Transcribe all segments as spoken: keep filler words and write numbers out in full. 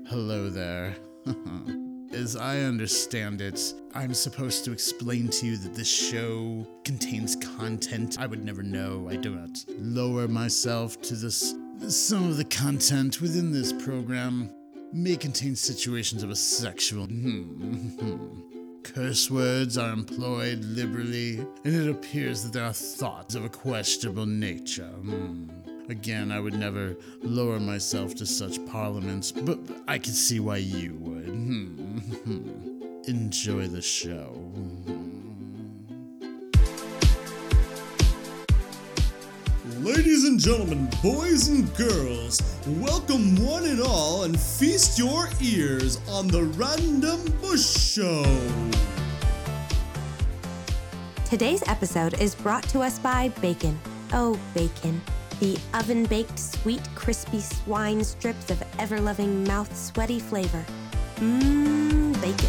Hello there. As I understand it, I'm supposed to explain to you that this show contains content I would never know. I do not lower myself to this. Some of the content within this program may contain situations of a sexual. Curse words are employed liberally, and it appears that there are thoughts of a questionable nature. Hmm. Again, I would never lower myself to such parliaments, but I can see why you would. Hmm. Enjoy the show. Ladies and gentlemen, boys and girls, welcome one and all and feast your ears on the Random Bush Show. Today's episode is brought to us by Bacon. Oh, Bacon. The oven-baked, sweet, crispy swine strips of ever-loving, mouth-sweaty flavor. Mmm, bacon.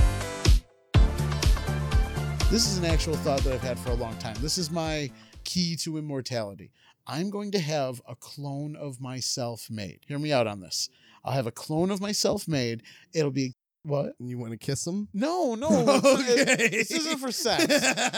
This is an actual thought that I've had for a long time. This is my key to immortality. I'm going to have a clone of myself made. Hear me out on this. I'll have a clone of myself made. It'll be... What? You want to kiss him? No, no. Okay. This isn't for sex.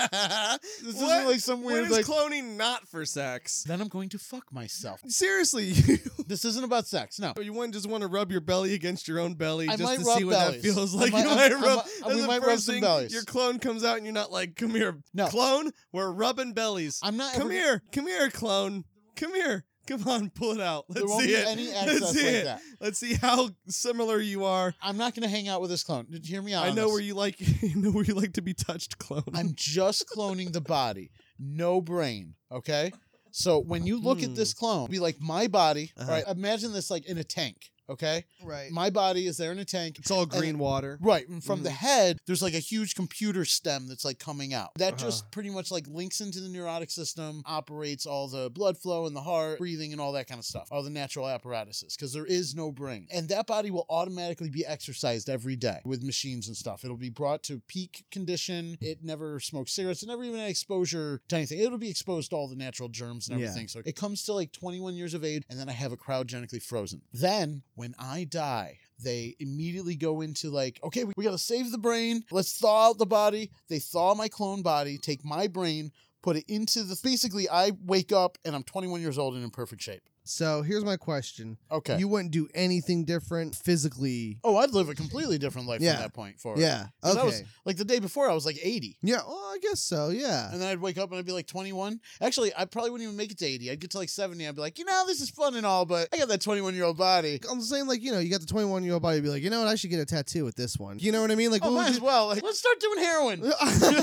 This isn't like some weird, What is like... cloning not for sex? Then I'm going to fuck myself. Seriously. This isn't about sex, no. You wouldn't just want to rub your belly against your own belly I just might to rub see what bellies. that feels I like. might- you I- might I rub, might- that's we the might rub first some thing, bellies. Your clone comes out and you're not like, come here, No. clone. We're rubbing bellies. I'm not Come ever- here. Come here, clone. Come here. Come on, pull it out. Let's There won't see be it. any Let's access see like it. that. Let's see how similar you are. I'm not going to hang out with this clone. Did you hear me out I on know this? where you like. You know where you like to be touched, clone. I'm just cloning the body. No brain, okay? So when you look Hmm. at this clone, it'll be like my body, Uh-huh. right? Imagine this like in a tank, okay? right. My body is there in a tank. It's all green water. Right, and from the Mhm. head, there's like a huge computer stem that's like coming out. That Uh-huh. just pretty much like links into the neurotic system, operates all the blood flow in the heart, breathing, and all that kind of stuff, all the natural apparatuses, because there is no brain. And that body will automatically be exercised every day with machines and stuff. It'll be brought to peak condition. It never smokes cigarettes. It never even had exposure to anything. It'll be exposed to all the natural germs and Yeah. everything. So it comes to like twenty-one years of age, and then I have it cryogenically frozen. Then, when I die, they immediately go into like, okay, we, we got to save the brain. Let's thaw out the body. They thaw my clone body, take my brain, put it into the... Basically, I wake up and I'm twenty-one years old and in perfect shape. So here's my question. Okay. You wouldn't do anything different physically? oh, I'd live a completely different life Yeah. from that point forward. Yeah. 'Cause Okay. I was, like the day before, I was like eighty. yeah. Well, I guess so. Yeah. And then I'd wake up and I'd be like twenty-one. Actually, I probably wouldn't even make it to eighty. I'd get to like seventy. I'd be like, you know, this is fun and all, but I got that twenty-one-year-old body. I'm saying, like, you know, you got the twenty-one year old body. Be like, you know what? I should get a tattoo with this one. You know what I mean? Like, Oh, what might would as well. Like, let's start doing heroin. you-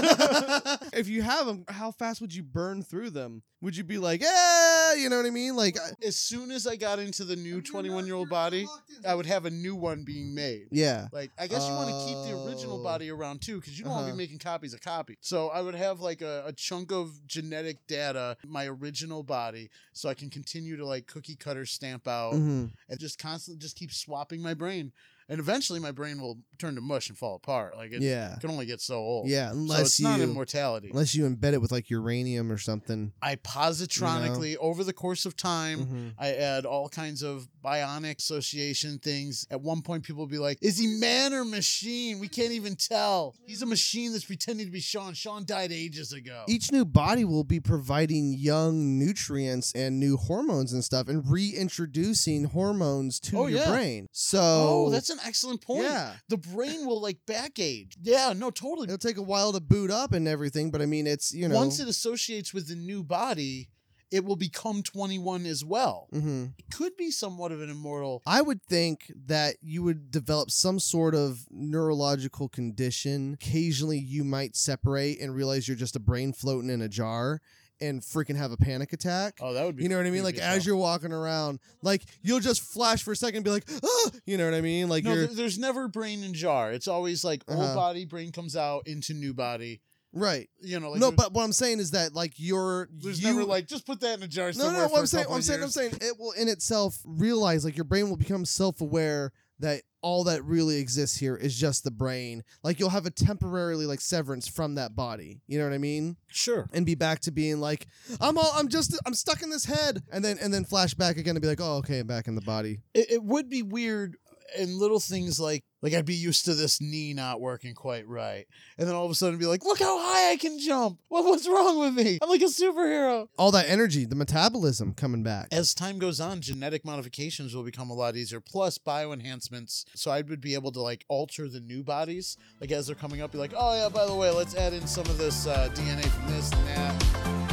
if you have them, how fast would you burn through them? Would you be like, eh? You know what I mean? Like, I- As soon as I got into the new twenty-one-year-old body, I would have a new one being made. yeah. Like, I guess you want to keep the original Oh. body around too, because you don't want to Uh-huh. be making copies of copies. So I would have like a, a chunk of genetic data, my original body, so I can continue to like cookie cutter stamp out Mhm. and just constantly just keep swapping my brain. And eventually my brain will turn to mush and fall apart. Like it Yeah. can only get so old. Yeah. So Unless it's you, not immortality. unless you embed it with like uranium or something. I positronically, over the course of time, Mhm. I add all kinds of bionic association things. At one point, people will be like, is he man or machine? We can't even tell. He's a machine that's pretending to be Sean. Sean died ages ago. Each new body will be providing young nutrients and new hormones and stuff and reintroducing hormones to Oh, your yeah. brain. So Oh, that's an excellent point. Yeah. The brain will like back age. Yeah, no, totally. It'll take a while to boot up and everything, but I mean, it's, you know. Once it associates with the new body, it will become twenty-one as well. Mhm. It could be somewhat of an immortal. I would think that you would develop some sort of neurological condition. Occasionally, you might separate and realize you're just a brain floating in a jar and freaking have a panic attack. Oh, that would be. You know what I mean? Like, creepy as hell. you're walking around, like, you'll just flash for a second and be like, ah! You know what I mean? Like, No, you're. there- there's never brain in jar. It's always like old Uh-huh. body, brain comes out into new body. Right. You know, like No, there- but what I'm saying is that, like, you're. there's you, never like just put that in a jar No, somewhere no, no. for What I'm a saying, couple what I'm of saying, I'm years. saying, it will in itself realize, like, your brain will become self-aware that all that really exists here is just the brain. Like, you'll have a temporarily like severance from that body. You know what I mean? Sure. And be back to being like, I'm all, I'm just, I'm stuck in this head, and then and then flash back again and be like, oh, okay, I'm back in the body. It, it would be weird And little things like, like I'd be used to this knee not working quite right. And then all of a sudden be like, look how high I can jump. What, what's wrong with me? I'm like a superhero. All that energy, the metabolism coming back. As time goes on, genetic modifications will become a lot easier, plus bioenhancements. So I would be able to like alter the new bodies. Like as they're coming up, be like, oh yeah, by the way, let's add in some of this uh, D N A from this and that.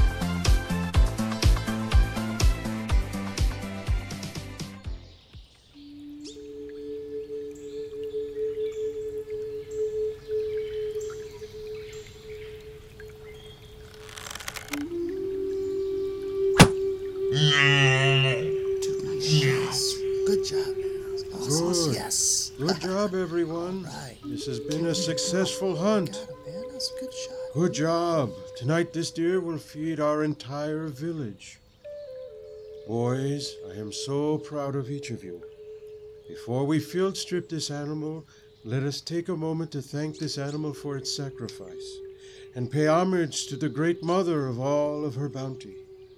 Yes. Good job. Good. Yes. Good job, everyone. Right. This has been a successful hunt. Got it, man. That's a good shot. Good job. Tonight, this deer will feed our entire village. Boys, I am so proud of each of you. Before we field strip this animal, let us take a moment to thank this animal for its sacrifice and pay homage to the great mother of all of her bounty.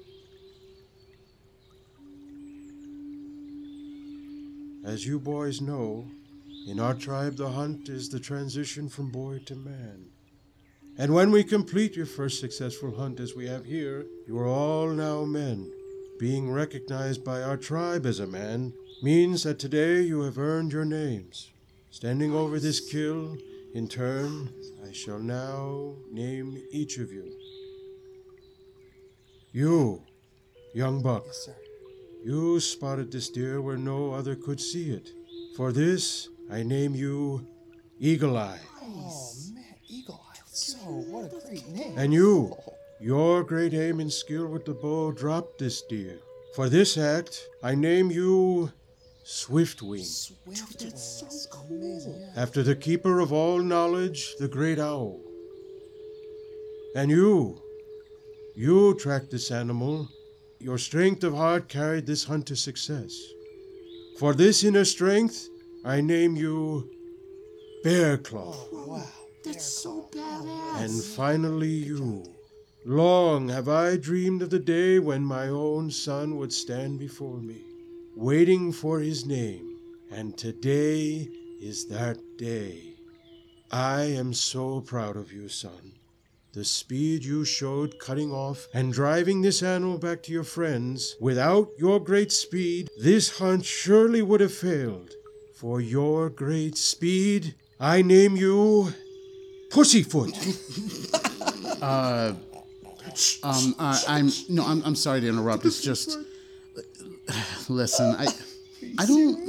As you boys know, in our tribe the hunt is the transition from boy to man. And when we complete your first successful hunt as we have here, you are all now men. Being recognized by our tribe as a man means that today you have earned your names. Standing over this kill, in turn, I shall now name each of you. You, young buck. Yes, sir. You spotted this deer where no other could see it. For this, I name you Eagle Eye. Oh, man. Eagle Eye. So, what a great name. And you, your great aim and skill with the bow dropped this deer. For this act, I name you Swiftwing. Swift. That's so cool. Amazing. Yeah. After the keeper of all knowledge, the great owl. And you, you tracked this animal. Your strength of heart carried this hunt to success. For this inner strength, I name you Bear Claw. Wow. That's so badass. And finally you. Long have I dreamed of the day when my own son would stand before me, waiting for his name. And today is that day. I am so proud of you, son. The speed you showed cutting off and driving this animal back to your friends, without your great speed, this hunt surely would have failed. For your great speed, I name you Pussyfoot. Uh, um, uh, I'm no, I'm I'm sorry to interrupt. It's just, listen, I, I don't,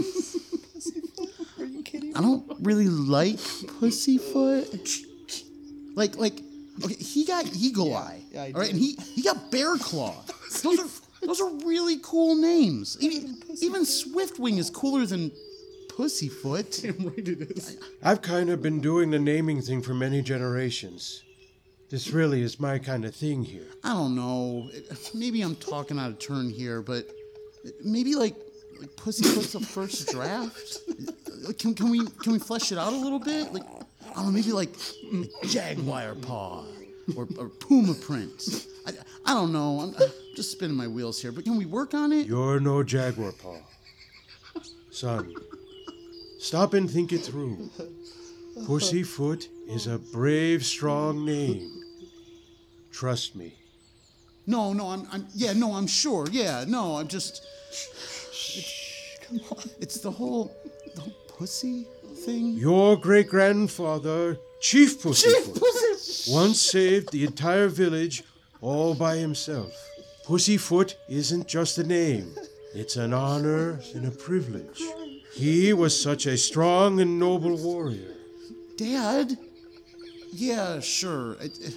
Are you kidding? I don't really like Pussyfoot. Like, like, okay, he got Eagle Eye, yeah, I all right, did. and he he got Bear Claw. Those are those are really cool names. Even, even Swiftwing is cooler than Pussyfoot. Damn right it is. I've kind of been doing the naming thing for many generations. This really is my kind of thing here. I don't know. Maybe I'm talking out of turn here, but maybe like, like Pussyfoot's the first draft. Can can we can we flesh it out a little bit? Like, I don't know, maybe like, like Jaguar Paw or, or Puma Print. I, I don't know. I'm, I'm just spinning my wheels here, but can we work on it? You're no Jaguar Paw. Son, stop and think it through. Pussyfoot is a brave, strong name. Trust me. No, no, I'm, I'm yeah, no, I'm sure. Yeah, no, I'm just. Come on. It's the whole, the whole pussy thing. Your great-grandfather, Chief Pussyfoot, Pussy. once saved the entire village all by himself. Pussyfoot isn't just a name. It's an honor and a privilege. He was such a strong and noble warrior. Dad? Yeah, sure. It, it-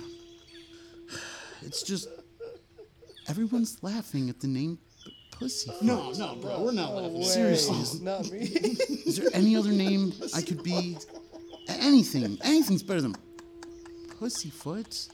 it's just everyone's laughing at the name P- Pussyfoot. No, no, bro. We're not laughing. Seriously, is, Not me. is there any other name I could be? A- Anything. Anything's better than Pussyfoot.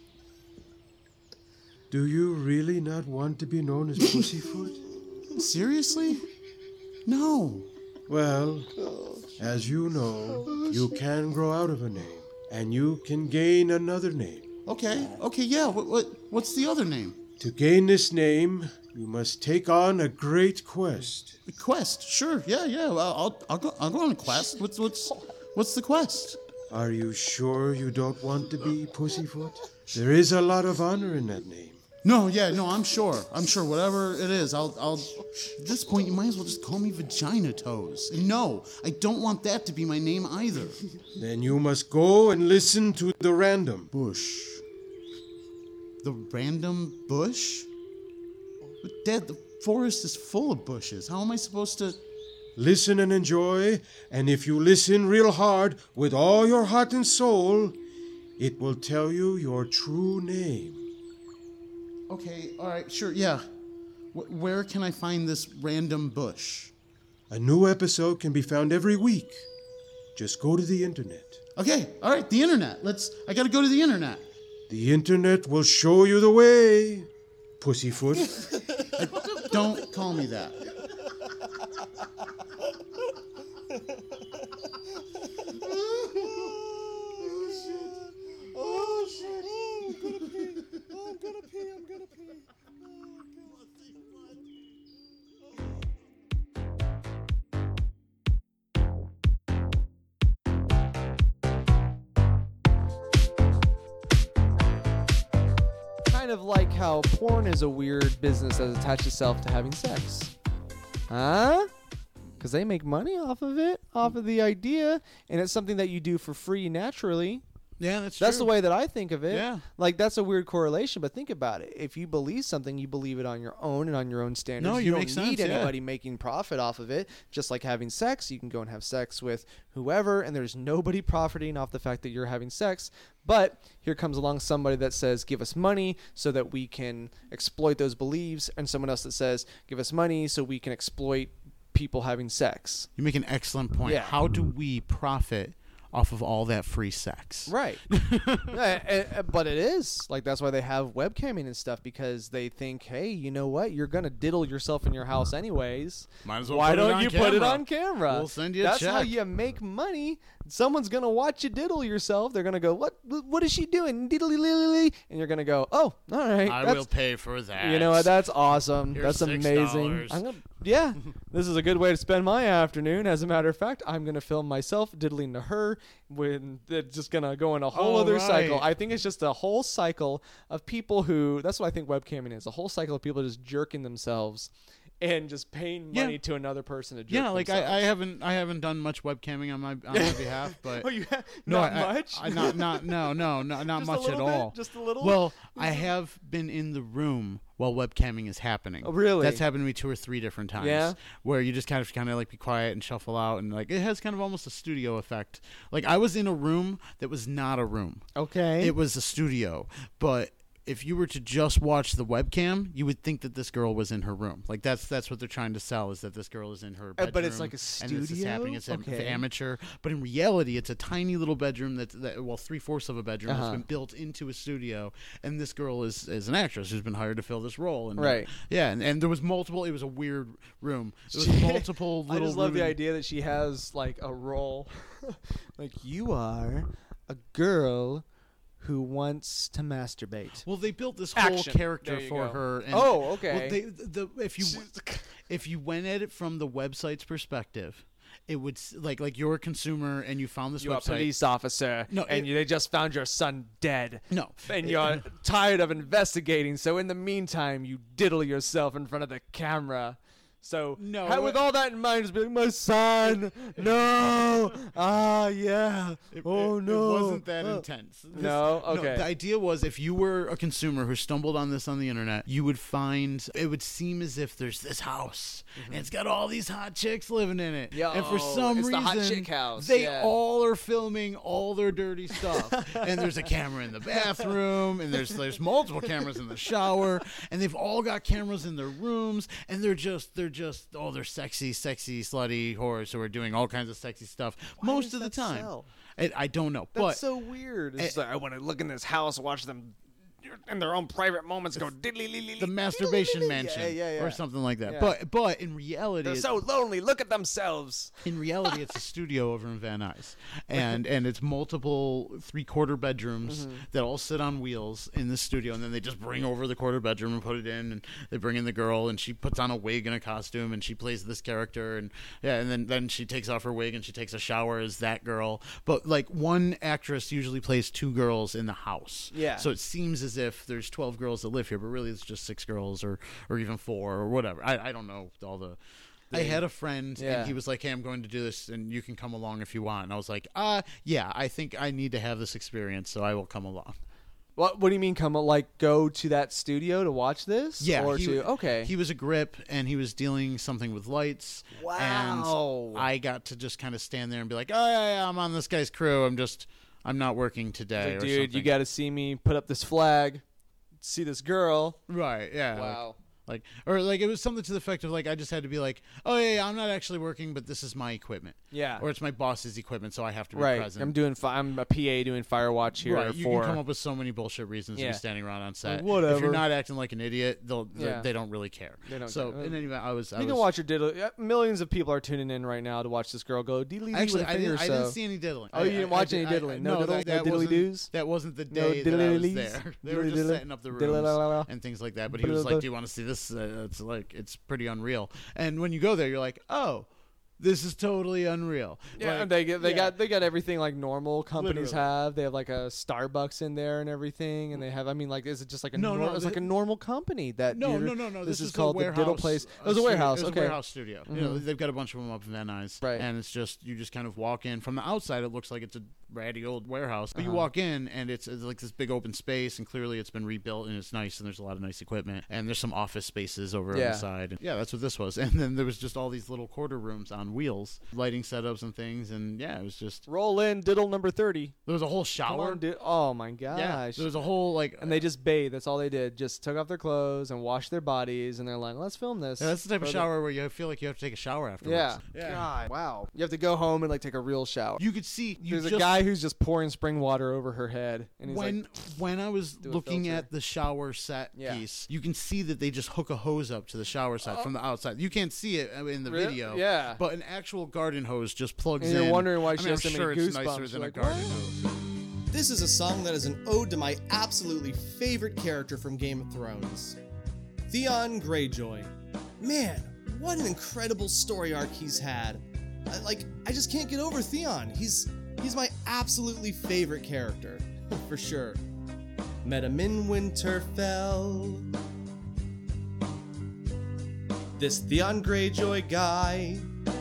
Do you really not want to be known as Pussyfoot? Seriously? No. Well, as you know, you can grow out of a name, and you can gain another name. Okay. Okay. Yeah. What? What? What's the other name? To gain this name, you must take on a great quest. A quest? Sure. Yeah, yeah. Well, I'll I'll go I'll go on a quest. What's what's what's the quest? Are you sure you don't want to be Pussyfoot? There is a lot of honor in that name. No, yeah, no, I'm sure. I'm sure whatever it is, I'll I'll at this point you might as well just call me Vagina Toes. And no, I don't want that to be my name either. Then you must go and listen to the random. Bush. The random bush? But Dad, the forest is full of bushes. How am I supposed to... Listen and enjoy, and if you listen real hard with all your heart and soul, it will tell you your true name. Okay, all right, sure, yeah. W- where can I find this random bush? A new episode can be found every week. Just go to the internet. Okay, all right, the internet. Let's... I gotta go to the internet. The internet will show you the way, Pussyfoot. Don't call me that. Oh shit! Oh, I'm gonna pee! Oh, I'm gonna pee! I'm gonna pee! Kind of like how porn is a weird business that attaches itself to having sex. Huh? Because they make money off of it, off of the idea, and it's something that you do for free naturally. Yeah, that's That's true. the way that I think of it. Yeah. Like, that's a weird correlation, but think about it. If you believe something, you believe it on your own and on your own standards. No, you you don't make need sense, yeah. anybody making profit off of it. Just like having sex, you can go and have sex with whoever, and there's nobody profiting off the fact that you're having sex. But here comes along somebody that says, give us money so that we can exploit those beliefs, and someone else that says, give us money so we can exploit people having sex. You make an excellent point. Yeah. How do we profit off of all that free sex? Right. Yeah, eh, eh, but it is. Like, that's why they have webcamming and stuff, because they think, hey, you know what? You're going to diddle yourself in your house anyways. Might as well Why put it don't on you put it camera. on camera? We'll send you a That's how check. you make money. Someone's going to watch you diddle yourself. They're going to go, what What is she doing? Diddly lily. And you're going to go, oh, all right. I that's- will pay for that. You know what? That's awesome. Here's That's six amazing. dollars. I'm gonna, yeah, this is a good way to spend my afternoon. As a matter of fact, I'm going to film myself diddling to her when it's just going to go in a whole All other right. cycle. I think it's just a whole cycle of people who, that's what I think webcamming is, a whole cycle of people just jerking themselves and just paying Yeah. money to another person to jerk Yeah, like I, I themselves. haven't I haven't done much webcamming on my on my behalf, but Oh, you have? no, Not I, much? I, not not no no no not Just a much at little bit? all. Just a little? Well, I have been in the room while webcamming is happening. Oh, really? That's happened to me two or three different times. Yeah? Where you just kind of kind of like be quiet and shuffle out, and like it has kind of almost a studio effect. Like I was in a room that was not a room. Okay. It was a studio, but if you were to just watch the webcam, you would think that this girl was in her room. Like that's that's what they're trying to sell, is that this girl is in her Uh, bedroom. but it's like a And this is studio? happening. It's am- Okay. amateur, but in reality, it's a tiny little bedroom that's that, well, three fourths of a bedroom Uh-huh. that's been built into a studio, and this girl is is an actress who's been hired to fill this role. And uh, Right. yeah, and, and there was multiple. It was a weird room. There was multiple I little. just love room the in- idea that she has like a role. Like, you are a girl who wants to masturbate. Well, they built this whole Action. character There you for go. her. And, Oh, okay. Well, they, the, if you if you went at it from the website's perspective, it would s- like like you're a consumer and you found this You're a website. police officer, No, and it- you, they just found your son dead. No, And it- you're tired of investigating, so in the meantime, you diddle yourself in front of the camera. So, No, how- with it- all that in mind, just be like, my son, no, ah, yeah, It, oh it- no. It wasn't that Oh. intense. This- No? Okay. The idea was if you were a consumer who stumbled on this on the internet, you would find it would seem as if there's this house and it's got all these hot chicks living in it. Yo, and for some it's the reason, hot chick house, they yeah. all are filming all their dirty stuff. And there's a camera in the bathroom, and there's there's multiple cameras in the shower, and they've all got cameras in their rooms, and they're just they're just oh they're sexy, sexy, slutty whores who are doing all kinds of sexy stuff most does of the that time. sell? I, I don't know, That's but so weird. It's Eh, like, I want to look in this house, watch them in their own private moments go diddly the masturbation mansion yeah, yeah, yeah. or something like that. Yeah. But but in reality, They're it- so lonely. Look at themselves. in reality, it's a studio over in Van Nuys, and and it's multiple three quarter bedrooms Mm-hmm. that all sit on wheels in the studio, and then they just bring over the quarter bedroom and put it in, and they bring in the girl, and she puts on a wig and a costume, and she plays this character, and yeah, and then then she takes off her wig and she takes a shower as that girl. But like one actress usually plays two girls in the house. Yeah. So it seems as if there's twelve girls that live here, but really it's just six girls or or even four or whatever. I I don't know all the. I had a friend, Yeah. and he was like, "Hey, I'm going to do this, and you can come along if you want." And I was like, "Uh, yeah, I think I need to have this experience, so I will come along." What What do you mean? Come like go to that studio to watch this? Yeah, Or he, to okay. He was a grip, and he was dealing something with lights. Wow. And I got to just kind of stand there and be like, "Oh yeah, yeah, I'm on this guy's crew. I'm just, I'm not working today." Like, or dude, you something. got to see me put up this flag, see this girl. right, yeah. like- Wow. Like, or like it was something to the effect of like I just had to be like, oh yeah, yeah I'm not actually working, but this is my equipment, Yeah. or it's my boss's equipment, so I have to be Right. present. I'm doing. Fi- I'm a P A doing fire watch here Right, you for. can come up with so many bullshit reasons to Yeah. be standing around on set. Like, whatever. If you're not acting like an idiot, they'll they- Yeah. they don't really care. They don't So care. in any event, I was. I You was can watch your diddle. uh, Millions of people are tuning in right now to watch this girl go diddly Actually, with a I finger. didn't, I so. didn't see any diddling. Oh, I- you didn't I- watch I any did- diddling? I- No diddle- that, no that diddly wasn't- doos? That wasn't the No day that I was diddly-lees? there. They were just Diddly-diddly? setting up the rooms Diddle-la-la-la? and things like that. But he was like, "Do you want to see this? Uh, it's like it's pretty unreal." And when you go there, you're like, "Oh, this is totally unreal." Yeah, Like, and they get they yeah. got they got everything like normal companies Literally. have. They have like a Starbucks in there and everything, and they have. I mean, like, is it just like a No, nor- no, it's like the- a normal company that? No, you're- no, no, no. This, This, is a called the warehouse, Diddle Place. It was a studio- warehouse. It was okay. a warehouse studio. You know, Mhm. they've got a bunch of them up in Van Nuys, Right. And it's just you just kind of walk in from the outside. It looks like it's a ratty old warehouse, but you Uh-huh. walk in and it's, it's like this big open space, and clearly it's been rebuilt and it's nice, and there's a lot of nice equipment, and there's some office spaces over on Yeah. the side. And yeah, that's what this was. And then there was just all these little quarter rooms on wheels, lighting setups and things, and yeah, it was just Roll in diddle number thirty. there was a whole Come shower. on, dude. Oh my gosh. Yeah, there was a whole like. and they just bathed. That's all they did. Just took off their clothes and washed their bodies, and they're like, "Let's film this." yeah, that's the type for of the- shower where you feel like you have to take a shower afterwards. Yeah. Yeah. God. Wow. You have to go home and like take a real shower. You could see you There's just, a guy who's just pouring spring water over her head, and he's when like, when I was do a looking filter. at the shower set Yeah. piece, you can see that they just hook a hose up to the shower set from the outside. You can't see it uh, in the Really? video, Yeah. but an actual garden hose just plugs And in. you're wondering why I she mean, has I'm so sure many it's nicer goosebumps. than You're a like, garden "What?" hose. This is a song that is an ode to my absolutely favorite character from Game of Thrones, Theon Greyjoy. Man, what an incredible story arc he's had. I, like, I just can't get over Theon. He's he's my absolutely favorite character, for sure. Met him in Winterfell. This Theon Greyjoy guy.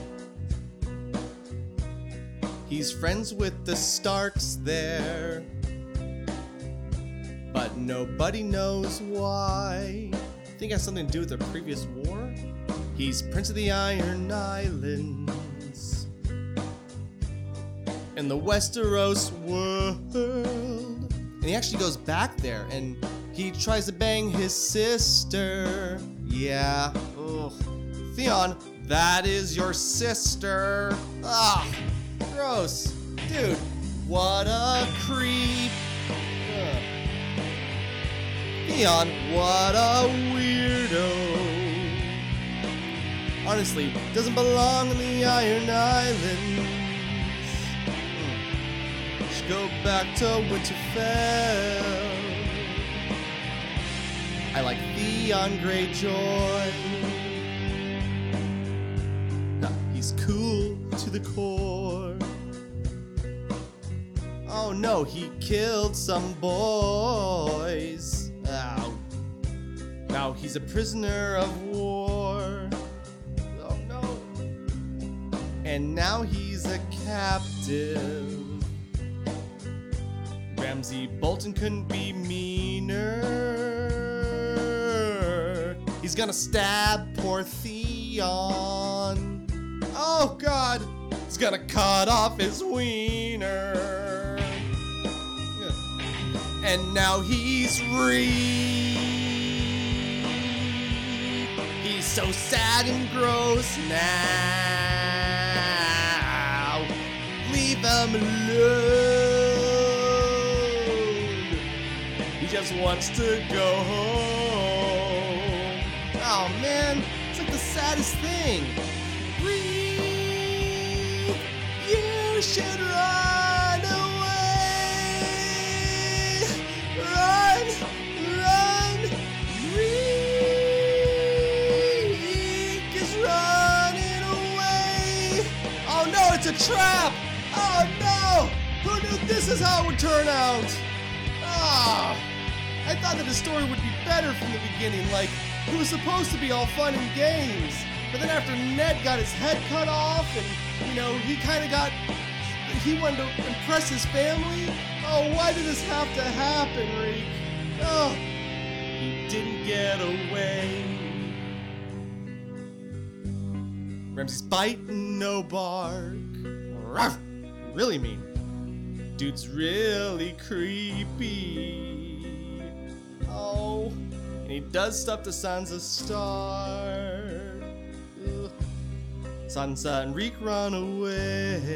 He's friends with the Starks there, but nobody knows why. I think it has something to do with the previous war. He's Prince of the Iron Islands in the Westeros world. And he actually goes back there and he tries to bang his sister. Yeah. Ugh. Theon, that is your sister. Ah, gross. Dude, what a creep. Ugh. Theon, what a weirdo. Honestly, doesn't belong in the Iron Islands. Hmm. Should go back to Winterfell. I like Theon Greyjoy. Nah, he's cool to the core. Oh no, he killed some boys. Ow. Now he's a prisoner of war. Oh no. And now he's a captive. Ramsay Bolton couldn't be meaner. He's gonna stab poor Theon. Oh god, he's gonna cut off his wiener. And now he's free. He's so sad and gross now. Leave him alone. He just wants to go home. Oh man, it's like the saddest thing. Breathe, you should run away. Run, run, Reek is running away. Oh no, it's a trap. Oh no, who knew this is how it would turn out? Ah, I thought that the story would be better from the beginning, like it was supposed to be all fun and games. But then after Ned got his head cut off and, you know, he kind of got, he wanted to impress his family. Oh, why did this have to happen, Reek? Oh, he didn't get away. Ramsey's bite, no bark. Ruff, really mean. Dude's really creepy. Oh, and he does stuff to Sansa's star. Ugh. Sansa and Reek run away.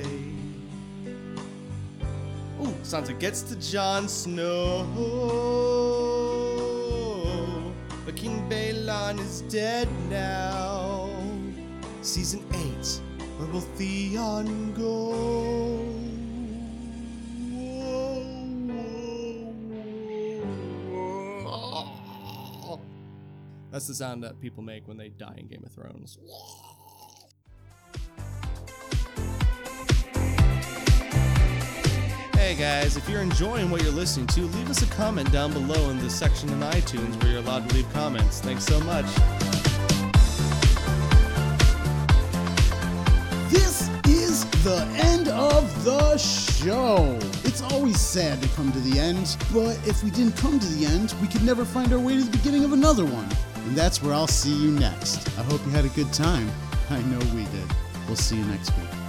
Ooh, Sansa gets to Jon Snow. But King Balon is dead now. Season eight, where will Theon go? That's the sound that people make when they die in Game of Thrones. Hey guys, if you're enjoying what you're listening to, leave us a comment down below in the section in iTunes where you're allowed to leave comments. Thanks so much. This is the end of the show. It's always sad to come to the end, but if we didn't come to the end, we could never find our way to the beginning of another one. And that's where I'll see you next. I hope you had a good time. I know we did. We'll see you next week.